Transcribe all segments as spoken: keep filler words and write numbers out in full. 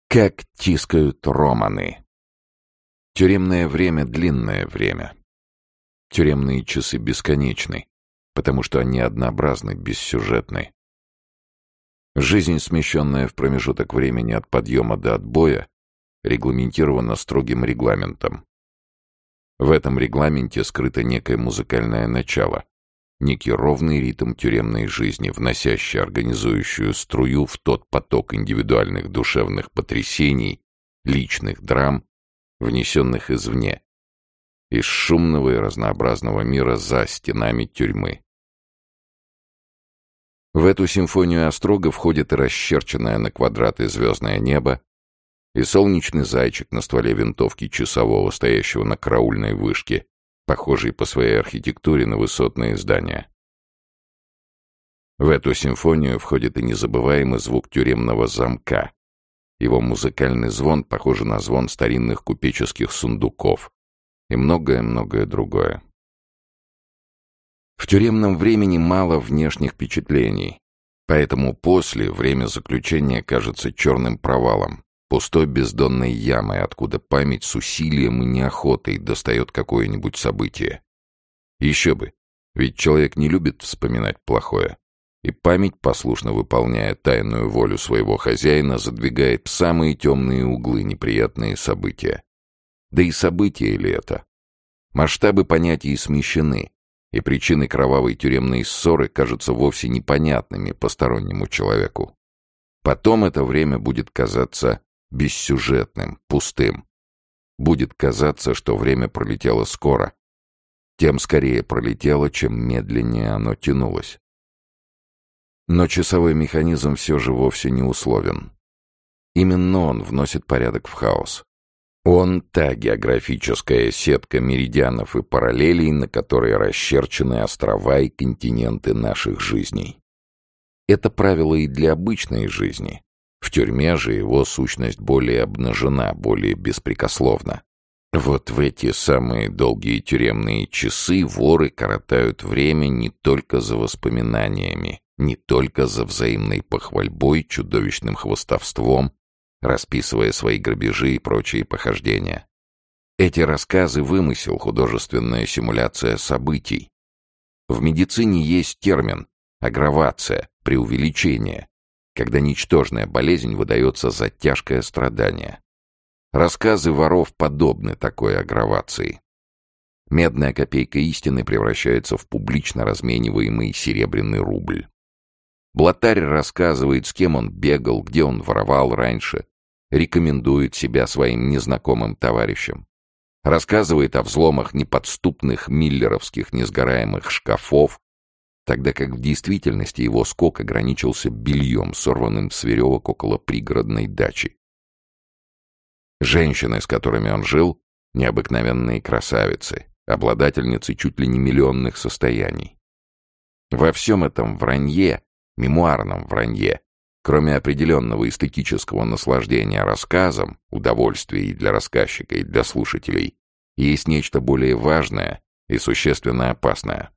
Как тискают романы. Тюремное время — длинное время. Тюремные часы бесконечны, потому что они однообразны, бессюжетны. Жизнь, смещенная в промежуток времени от подъема до отбоя, регламентирована строгим регламентом. В этом регламенте скрыто некое музыкальное начало, некий ровный ритм тюремной жизни, вносящий организующую струю в тот поток индивидуальных душевных потрясений, личных драм, внесенных извне, из шумного и разнообразного мира за стенами тюрьмы. В эту симфонию острога входит и расчерченное на квадраты звездное небо, и солнечный зайчик на стволе винтовки часового, стоящего на караульной вышке, похожий по своей архитектуре на высотные здания. В эту симфонию входит и незабываемый звук тюремного замка. Его музыкальный звон похож на звон старинных купеческих сундуков и многое-многое другое. В тюремном времени мало внешних впечатлений, поэтому после время заключения кажется черным провалом, пустой бездонной ямой, откуда память с усилием и неохотой достает какое-нибудь событие. Еще бы, ведь человек не любит вспоминать плохое, и память, послушно выполняя тайную волю своего хозяина, задвигает в самые темные углы неприятные события. Да и события ли это? Масштабы понятий смещены, и причины кровавой тюремной ссоры кажутся вовсе непонятными постороннему человеку. Потом это время будет казаться бессюжетным, пустым. Будет казаться, что время пролетело скоро. Тем скорее пролетело, чем медленнее оно тянулось. Но часовой механизм все же вовсе не условен. Именно он вносит порядок в хаос. Он — та географическая сетка меридианов и параллелей, на которой расчерчены острова и континенты наших жизней. Это правило и для обычной жизни. В тюрьме же его сущность более обнажена, более беспрекословна. Вот в эти самые долгие тюремные часы воры коротают время не только за воспоминаниями, не только за взаимной похвальбой, чудовищным хвастовством, расписывая свои грабежи и прочие похождения. Эти рассказы — вымысел, художественная симуляция событий. В медицине есть термин аггравация, преувеличение, когда ничтожная болезнь выдается за тяжкое страдание. Рассказы воров подобны такой аггравации. Медная копейка истины превращается в публично размениваемый серебряный рубль. Блатарь рассказывает, с кем он бегал, где он воровал раньше, рекомендует себя своим незнакомым товарищам, рассказывает о взломах неподступных миллеровских несгораемых шкафов, тогда как в действительности его скок ограничился бельем, сорванным с веревок около пригородной дачи. Женщины, с которыми он жил, необыкновенные красавицы, обладательницы чуть ли не миллионных состояний. Во всем этом вранье, мемуарном вранье, кроме определенного эстетического наслаждения рассказом, удовольствия и для рассказчика, и для слушателей, есть нечто более важное и существенно опасное.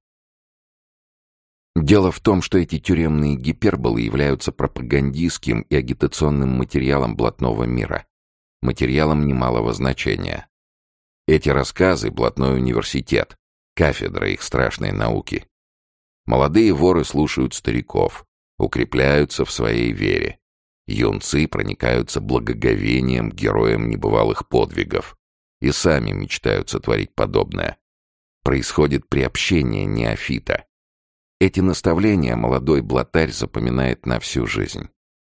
Дело в том, что эти тюремные гиперболы являются пропагандистским и агитационным материалом блатного мира, материалом немалого значения. Эти рассказы — блатной университет, кафедра их страшной науки. Молодые воры слушают стариков, укрепляются в своей вере. Юнцы проникаются благоговением к героям небывалых подвигов и сами мечтают сотворить подобное. Происходит приобщение неофита. Эти наставления молодой блатарь запоминает на всю жизнь.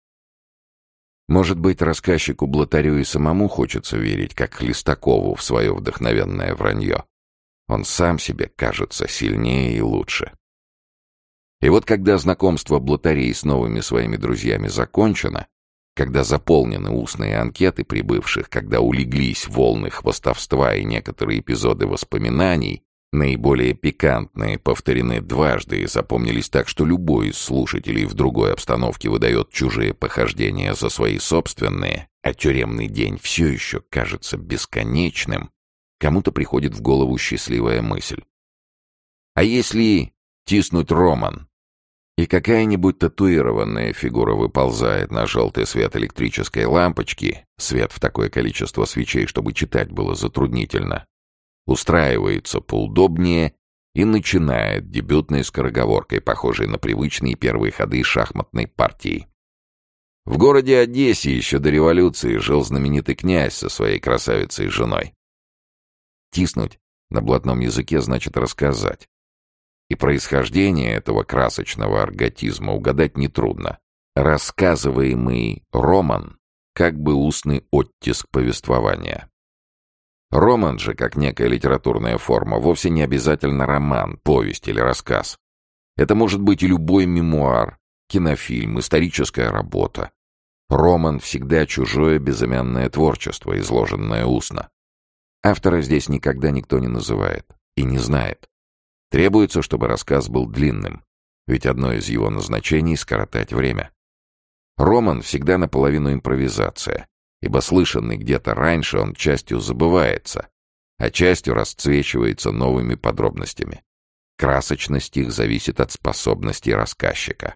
Может быть, рассказчику-блатарю и самому хочется верить, как Хлестакову, в свое вдохновенное вранье. Он сам себе кажется сильнее и лучше. И вот когда знакомство блатарей с новыми своими друзьями закончено, когда заполнены устные анкеты прибывших, когда улеглись волны хвастовства и некоторые эпизоды воспоминаний, наиболее пикантные повторены дважды и запомнились так, что любой из слушателей в другой обстановке выдает чужие похождения за свои собственные, а тюремный день все еще кажется бесконечным, кому-то приходит в голову счастливая мысль. А если тиснуть роман? И какая-нибудь татуированная фигура выползает на желтый свет электрической лампочки, свет в такое количество свечей, чтобы читать было затруднительно, устраивается поудобнее и начинает дебютной скороговоркой, похожей на привычные первые ходы шахматной партии. В городе Одессе еще до революции жил знаменитый князь со своей красавицей женой. Тиснуть на блатном языке значит рассказать. И происхождение этого красочного арготизма угадать нетрудно. Рассказываемый роман — как бы устный оттиск повествования. Роман же, как некая литературная форма, вовсе не обязательно роман, повесть или рассказ. Это может быть и любой мемуар, кинофильм, историческая работа. Роман всегда чужое безымянное творчество, изложенное устно. Автора здесь никогда никто не называет и не знает. Требуется, чтобы рассказ был длинным, ведь одно из его назначений — скоротать время. Роман всегда наполовину импровизация, ибо слышанный где-то раньше он частью забывается, а частью расцвечивается новыми подробностями. Красочность их зависит от способностей рассказчика.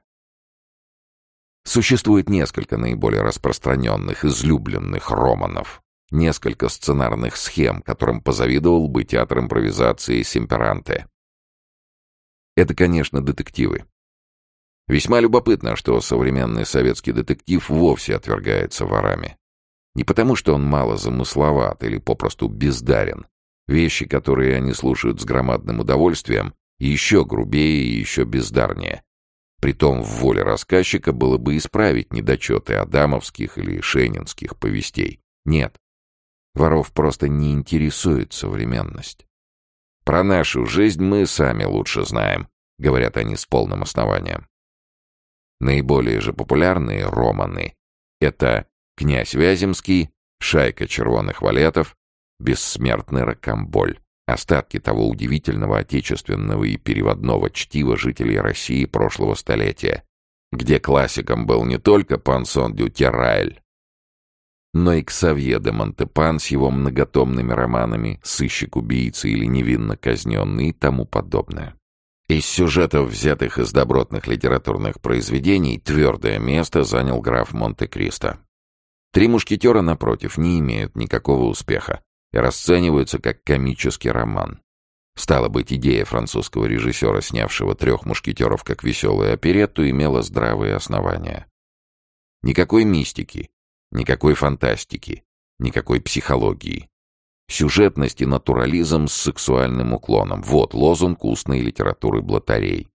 Существует несколько наиболее распространенных, излюбленных романов, несколько сценарных схем, которым позавидовал бы театр импровизации Семперанте. Это, конечно, детективы. Весьма любопытно, что современный советский детектив вовсе отвергается ворами. Не потому, что он мало замысловат или попросту бездарен. Вещи, которые они слушают с громадным удовольствием, еще грубее и еще бездарнее. Притом в воле рассказчика было бы исправить недочеты адамовских или шейнинских повестей. Нет. Воров просто не интересует современность. «Про нашу жизнь мы сами лучше знаем», — говорят они с полным основанием. Наиболее же популярные романы — это «Князь Вяземский», «Шайка червоных валетов», «Бессмертный Рокамболь», остатки того удивительного отечественного и переводного чтива жителей России прошлого столетия, где классиком был не только Пансон дю Терраэль, но и Ксавье де Монтепан с его многотомными романами «Сыщик-убийца» или «Невинно казненный» и тому подобное. Из сюжетов, взятых из добротных литературных произведений, твердое место занял граф Монте-Кристо. «Три мушкетера», напротив, не имеют никакого успеха и расцениваются как комический роман. Стало быть, идея французского режиссера, снявшего «Трех мушкетеров» как веселую оперетту, имела здравые основания. Никакой мистики, никакой фантастики, никакой психологии. Сюжетность и натурализм с сексуальным уклоном — вот лозунг устной литературы блатарей.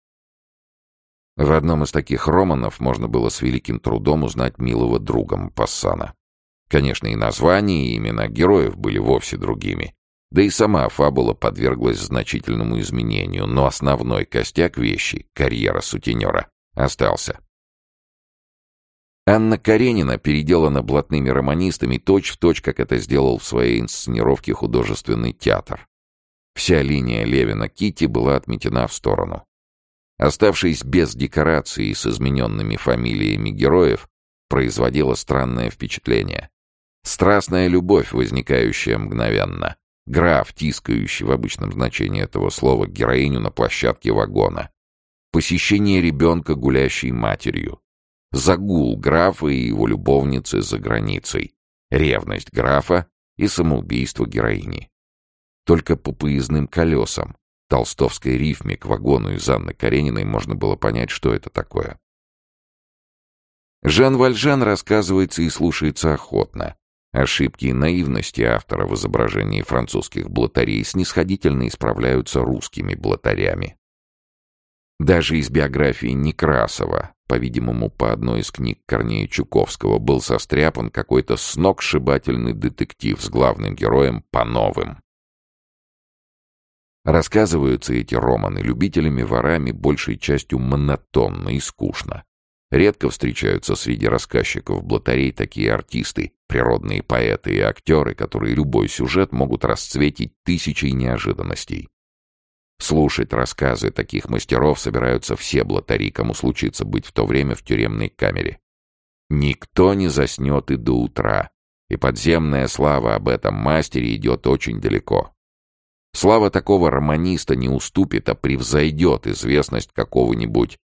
В одном из таких романов можно было с великим трудом узнать милого друга Мопассана. Конечно, и названия, и имена героев были вовсе другими, да и сама фабула подверглась значительному изменению, но основной костяк вещи — карьера сутенера — остался. Анна Каренина переделана блатными романистами точь-в-точь, как это сделал в своей инсценировке художественный театр. Вся линия Левина-Китти была отметена в сторону. Оставшись без декораций и с измененными фамилиями героев, производила странное впечатление. Страстная любовь, возникающая мгновенно. Граф, тискающий в обычном значении этого слова героиню на площадке вагона. Посещение ребенка, гулящей матерью. Загул графа и его любовницы за границей. Ревность графа и самоубийство героини. Только по поездным колесам, толстовской рифме к вагону из Анны Карениной можно было понять, что это такое. Жан Вальжан рассказывается и слушается охотно. Ошибки и наивности автора в изображении французских блатарей снисходительно исправляются русскими блатарями. Даже из биографии Некрасова, по-видимому, по одной из книг Корнея Чуковского, был состряпан какой-то сногсшибательный детектив с главным героем Пановым. Рассказываются эти романы любителями-ворами большей частью монотонно и скучно. Редко встречаются среди рассказчиков блатарей такие артисты, природные поэты и актеры, которые любой сюжет могут расцветить тысячей неожиданностей. Слушать рассказы таких мастеров собираются все блатари, кому случится быть в то время в тюремной камере. Никто не заснет и до утра, и подземная слава об этом мастере идет очень далеко. Слава такого романиста не уступит, а превзойдет известность какого-нибудь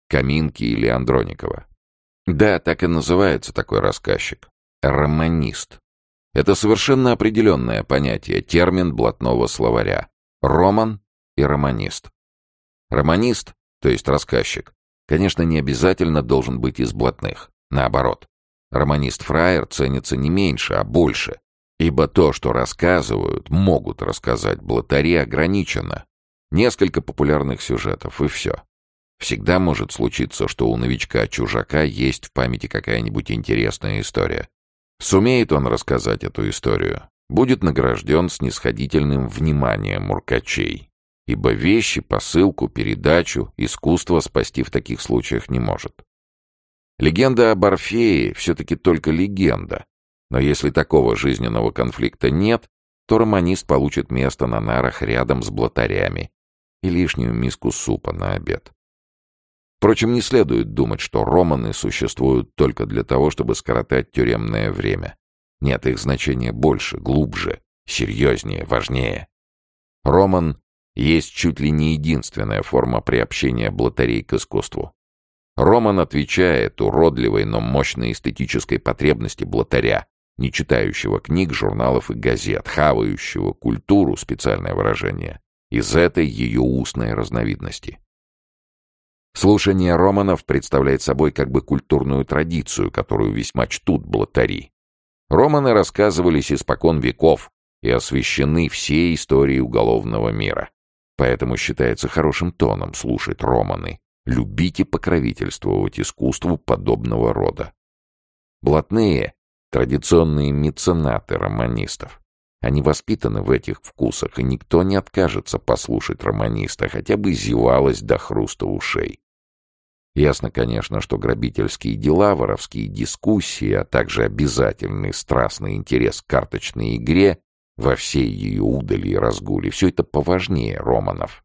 Каминки или Андроникова. Да, так и называется такой рассказчик. Романист. Это совершенно определенное понятие, термин блатного словаря. Роман и романист. Романист, то есть рассказчик, конечно, не обязательно должен быть из блатных. Наоборот, романист-фраер ценится не меньше, а больше. Ибо то, что рассказывают, могут рассказать блатари, ограничено. Несколько популярных сюжетов, и все. Всегда может случиться, что у новичка-чужака есть в памяти какая-нибудь интересная история. Сумеет он рассказать эту историю, будет награжден снисходительным вниманием уркачей. Ибо вещи, посылку, передачу искусство спасти в таких случаях не может. Легенда об Орфее все-таки только легенда. Но если такого жизненного конфликта нет, то романист получит место на нарах рядом с блатарями и лишнюю миску супа на обед. Впрочем, не следует думать, что романы существуют только для того, чтобы скоротать тюремное время. Нет, их значение больше, глубже, серьезнее, важнее. Роман есть чуть ли не единственная форма приобщения блатарей к искусству. Роман отвечает уродливой, но мощной эстетической потребности блатаря, не читающего книг, журналов и газет, хавающего культуру, специальное выражение, из этой ее устной разновидности. Слушание романов представляет собой как бы культурную традицию, которую весьма чтут блатари. Романы рассказывались испокон веков и освещены всей историей уголовного мира. Поэтому считается хорошим тоном слушать романы, любить и покровительствовать искусству подобного рода. Блатные — традиционные меценаты романистов. Они воспитаны в этих вкусах, и никто не откажется послушать романиста, хотя бы зевалось до хруста ушей. Ясно, конечно, что грабительские дела, воровские дискуссии, а также обязательный страстный интерес к карточной игре во всей ее удали и разгуле — все это поважнее романов.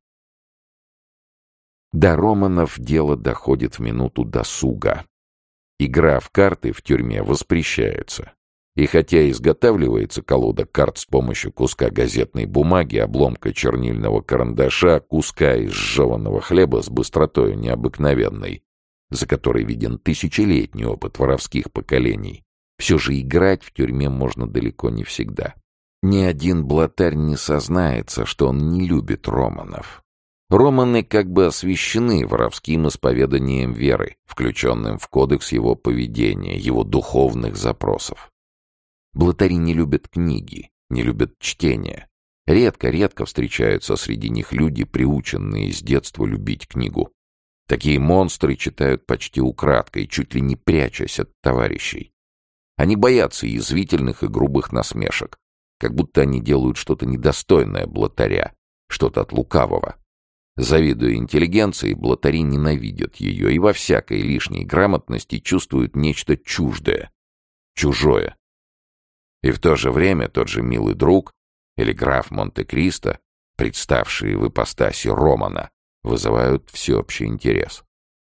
До романов дело доходит в минуту досуга. Игра в карты в тюрьме воспрещается. И хотя изготавливается колода карт с помощью куска газетной бумаги, обломка чернильного карандаша, куска изжеванного хлеба с быстротою необыкновенной, за которой виден тысячелетний опыт воровских поколений, все же играть в тюрьме можно далеко не всегда. Ни один блатарь не сознается, что он не любит романов. Романы как бы освящены воровским исповеданием веры, включенным в кодекс его поведения, его духовных запросов. Блатари не любят книги, не любят чтения. Редко-редко встречаются среди них люди, приученные с детства любить книгу. Такие монстры читают почти украдкой, чуть ли не прячась от товарищей. Они боятся язвительных и грубых насмешек, как будто они делают что-то недостойное блатаря, что-то от лукавого. Завидуя интеллигенции, блатари ненавидят ее и во всякой лишней грамотности чувствуют нечто чуждое, чужое. И в то же время тот же милый друг или граф Монте-Кристо, представшие в ипостаси Романа, вызывают всеобщий интерес.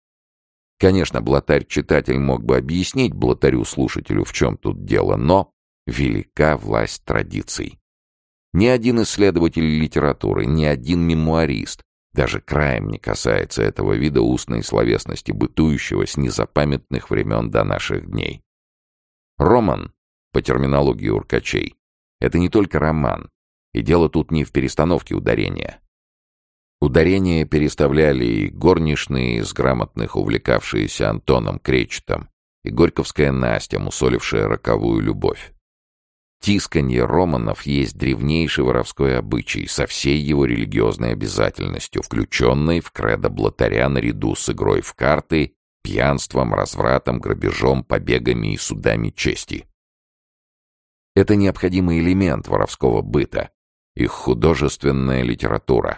Конечно, блатарь-читатель мог бы объяснить блатарю-слушателю, в чем тут дело, но велика власть традиций. Ни один исследователь литературы, ни один мемуарист даже краем не касается этого вида устной словесности, бытующего с незапамятных времен до наших дней. Роман, по терминологии уркачей, это не только роман, и дело тут не в перестановке ударения. Ударения переставляли и горничные из грамотных, увлекавшиеся Антоном Кречетом, и горьковская Настя, мусолившая роковую любовь. Тисканье романов есть древнейший воровской обычай со всей его религиозной обязательностью, включенной в кредо блатаря наряду с игрой в карты, пьянством, развратом, грабежом, побегами и судами чести. Это необходимый элемент воровского быта, их художественная литература.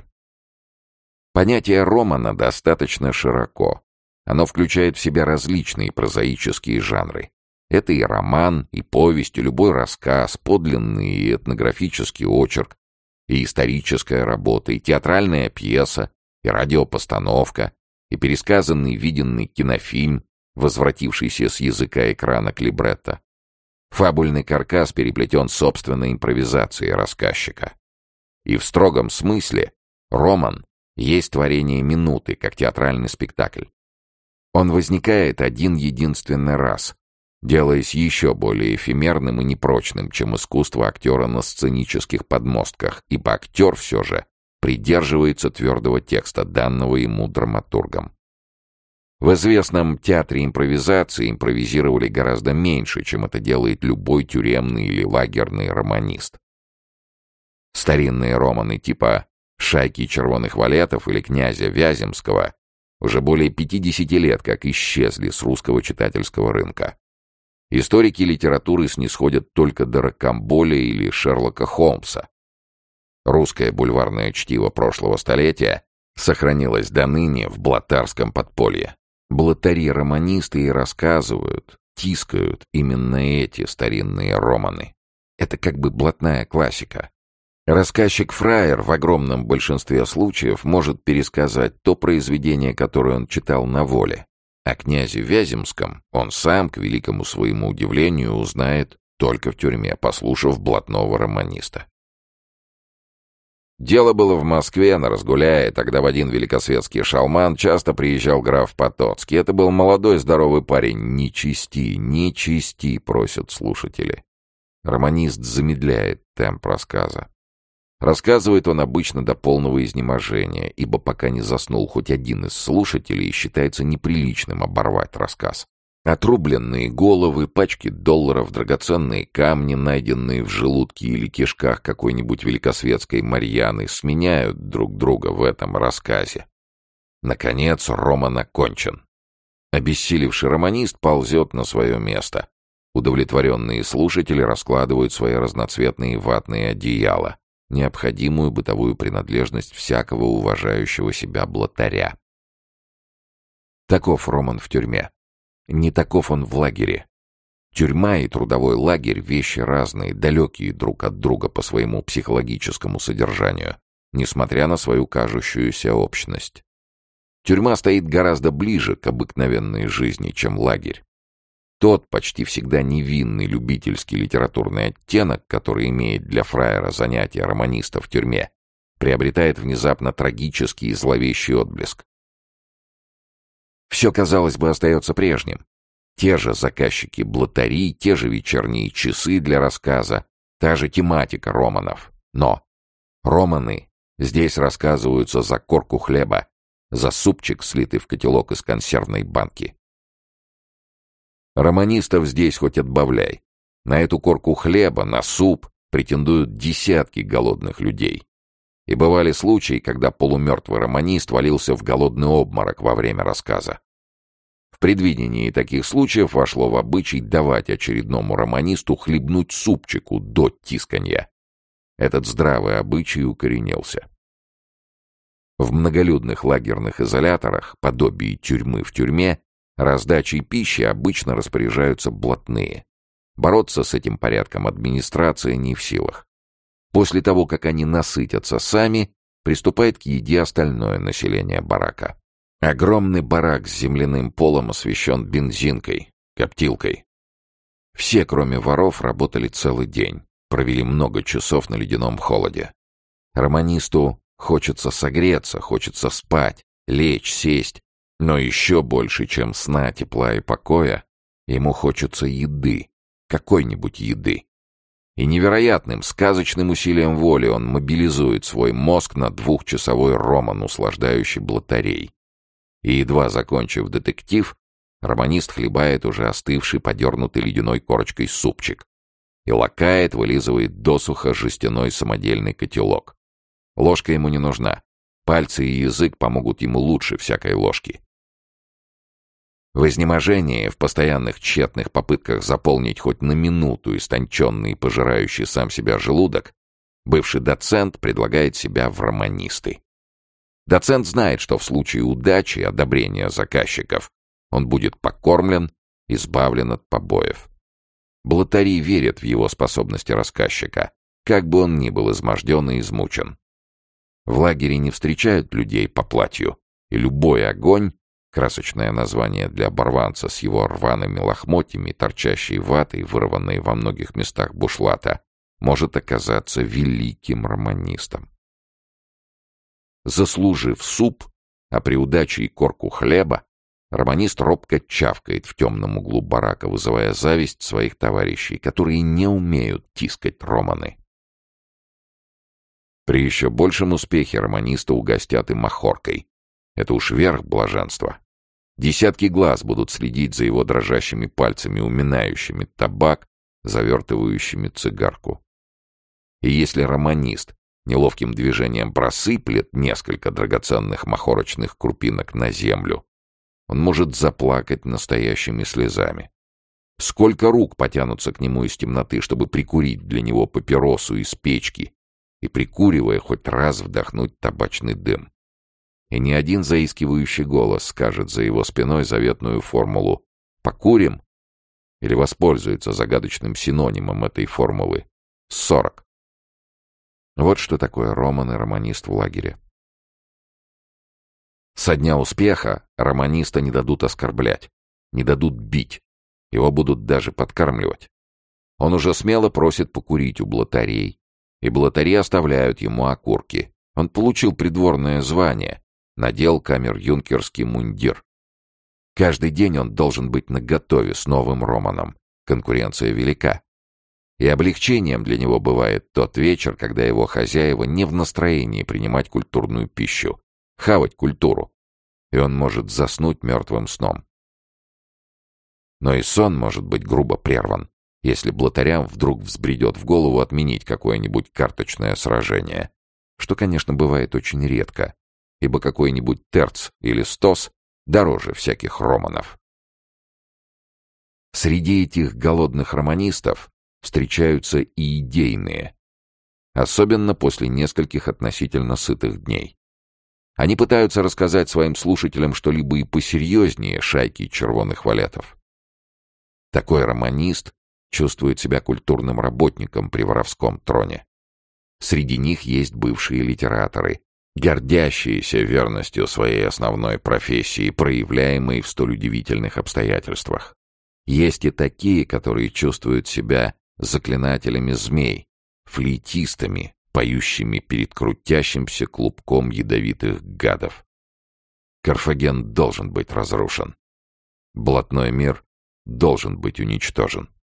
Понятие романа достаточно широко. Оно включает в себя различные прозаические жанры. Это и роман, и повесть, и любой рассказ, подлинный и этнографический очерк, и историческая работа, и театральная пьеса, и радиопостановка, и пересказанный виденный кинофильм, возвратившийся с языка экрана к либретто. Фабульный каркас переплетен собственной импровизацией рассказчика. И в строгом смысле роман есть творение минуты, как театральный спектакль. Он возникает один единственный раз, делаясь еще более эфемерным и непрочным, чем искусство актера на сценических подмостках, ибо актер все же придерживается твердого текста, данного ему драматургом. В известном театре импровизации импровизировали гораздо меньше, чем это делает любой тюремный или лагерный романист. Старинные романы типа «Шайки червоных валетов» или «Князя Вяземского» уже более пятидесяти лет как исчезли с русского читательского рынка. Историки литературы снисходят только до Рокамболя или Шерлока Холмса. Русское бульварное чтиво прошлого столетия сохранилось до ныне в блатарском подполье. Блатари-романисты и рассказывают, тискают именно эти старинные романы. Это как бы блатная классика. Рассказчик-фраер в огромном большинстве случаев может пересказать то произведение, которое он читал на воле. О князе Вяземском он сам, к великому своему удивлению, узнает только в тюрьме, послушав блатного романиста. Дело было в Москве, на Разгуляе, тогда в один великосветский шалман часто приезжал граф Потоцкий. Это был молодой здоровый парень. «Не чисти, не чисти», просят слушатели. Романист замедляет темп рассказа. Рассказывает он обычно до полного изнеможения, ибо пока не заснул хоть один из слушателей, считается неприличным оборвать рассказ. Отрубленные головы, пачки долларов, драгоценные камни, найденные в желудке или кишках какой-нибудь великосветской Марьяны, сменяют друг друга в этом рассказе. Наконец, роман окончен. Обессилевший романист ползет на свое место. Удовлетворенные слушатели раскладывают свои разноцветные ватные одеяла, необходимую бытовую принадлежность всякого уважающего себя блатаря. Таков роман в тюрьме. Не таков он в лагере. Тюрьма и трудовой лагерь — вещи разные, далекие друг от друга по своему психологическому содержанию, несмотря на свою кажущуюся общность. Тюрьма стоит гораздо ближе к обыкновенной жизни, чем лагерь. Тот почти всегда невинный любительский литературный оттенок, который имеет для фраера занятие романиста в тюрьме, приобретает внезапно трагический и зловещий отблеск. Все, казалось бы, остается прежним. Те же заказчики-блатари, те же вечерние часы для рассказа, та же тематика романов. Но романы здесь рассказываются за корку хлеба, за супчик, слитый в котелок из консервной банки. Романистов здесь хоть отбавляй. На эту корку хлеба, на суп претендуют десятки голодных людей. И бывали случаи, когда полумертвый романист валился в голодный обморок во время рассказа. В предвидении таких случаев вошло в обычай давать очередному романисту хлебнуть супчику до тисканья. Этот здравый обычай укоренился. В многолюдных лагерных изоляторах, подобии тюрьмы в тюрьме, раздачей пищи обычно распоряжаются блатные. Бороться с этим порядком администрация не в силах. После того, как они насытятся сами, приступает к еде остальное население барака. Огромный барак с земляным полом освещен бензинкой, коптилкой. Все, кроме воров, работали целый день, провели много часов на ледяном холоде. Романисту хочется согреться, хочется спать, лечь, сесть, но еще больше, чем сна, тепла и покоя, ему хочется еды, какой-нибудь еды. И невероятным, сказочным усилием воли он мобилизует свой мозг на двухчасовой роман, услаждающий блатарей. И, едва закончив детектив, романист хлебает уже остывший, подернутый ледяной корочкой супчик и лакает, вылизывает досуха жестяной самодельный котелок. Ложка ему не нужна. Пальцы и язык помогут ему лучше всякой ложки. В изнеможении, в постоянных тщетных попытках заполнить хоть на минуту истонченный и пожирающий сам себя желудок, бывший доцент предлагает себя в романисты. Доцент знает, что в случае удачи и одобрения заказчиков он будет покормлен, избавлен от побоев. Блатари верят в его способности рассказчика, как бы он ни был изможден и измучен. В лагере не встречают людей по платью, и любой огонь, красочное название для оборванца с его рваными лохмотьями, торчащей ватой, вырванной во многих местах бушлата, может оказаться великим романистом. Заслужив суп, а при удаче и корку хлеба, Романист робко чавкает в темном углу барака, вызывая зависть своих товарищей, которые не умеют тискать романы. При еще большем успехе романиста угостят и махоркой. Это уж верх блаженства. Десятки глаз будут следить за его дрожащими пальцами, уминающими табак, завертывающими цигарку. И если романист неловким движением просыплет несколько драгоценных махорочных крупинок на землю, он может заплакать настоящими слезами. Сколько рук потянутся к нему из темноты, чтобы прикурить для него папиросу из печки и, прикуривая, хоть раз вдохнуть табачный дым. И ни один заискивающий голос скажет за его спиной заветную формулу «покурим» или воспользуется загадочным синонимом этой формулы «сорок». Вот что такое роман и романист в лагере. Со дня успеха романиста не дадут оскорблять, не дадут бить, его будут даже подкармливать. Он уже смело просит покурить у блатарей, и блатари оставляют ему окурки. Он получил придворное звание, надел камер-юнкерский мундир. Каждый день он должен быть наготове с новым романом. Конкуренция велика. И облегчением для него бывает тот вечер, когда его хозяева не в настроении принимать культурную пищу, хавать культуру, и он может заснуть мертвым сном. Но и сон может быть грубо прерван, если блатарям вдруг взбредет в голову отменить какое-нибудь карточное сражение, что, конечно, бывает очень редко, ибо какой-нибудь терц или стос дороже всяких романов. Среди этих голодных романистов встречаются и идейные, особенно после нескольких относительно сытых дней. Они пытаются рассказать своим слушателям что-либо и посерьезнее шайки червоных валетов. Такой романист чувствует себя культурным работником при воровском троне. Среди них есть бывшие литераторы, гордящиеся верностью своей основной профессии, проявляемой в столь удивительных обстоятельствах. Есть и такие, которые чувствуют себя заклинателями змей, флейтистами, поющими перед крутящимся клубком ядовитых гадов. Карфаген должен быть разрушен. Блатной мир должен быть уничтожен.